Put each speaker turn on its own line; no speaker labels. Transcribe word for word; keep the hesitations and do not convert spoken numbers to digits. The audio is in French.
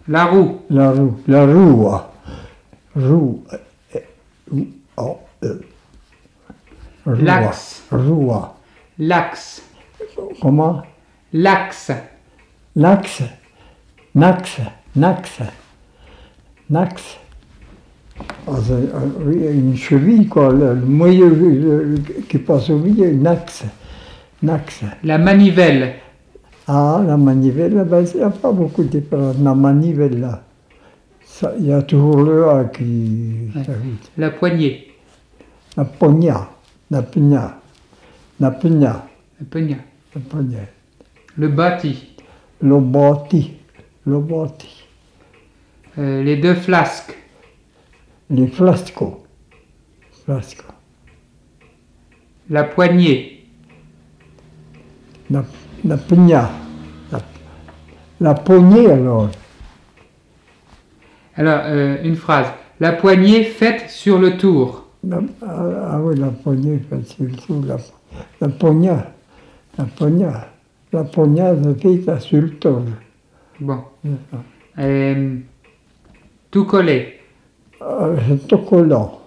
La roue.
La roue. La roue. Roue. Oh, euh.
L'axe.
Roue.
L'axe.
Comment?
L'axe.
L'axe. Naxe. Naxe. Naxe. Also, oui, une cheville, quoi. Le, le moyen le, qui passe au milieu, une axe. Naxe.
La manivelle.
Ah, la manivelle, ben, il n'y a pas beaucoup de différence. La manivelle, là. Il y a toujours le A qui
Ouais.
s'ajoute.
La poignée.
La pogna. La pugna. La pugna.
La poignée.
La pogna.
Le bâti.
Le bâti. Le bâti.
Euh, les deux flasques.
Les flasco. Flasco.
La poignée.
La, la pugna. La, la poignée, alors.
Alors, euh, une phrase. La poignée faite sur le tour.
La, ah, ah oui, la poignée, c'est le tout. La, la pogna. La pogna. La pogna, c'est faite sur le tour.
Bon. Euh, tout collé.
Euh, c'est tout collant.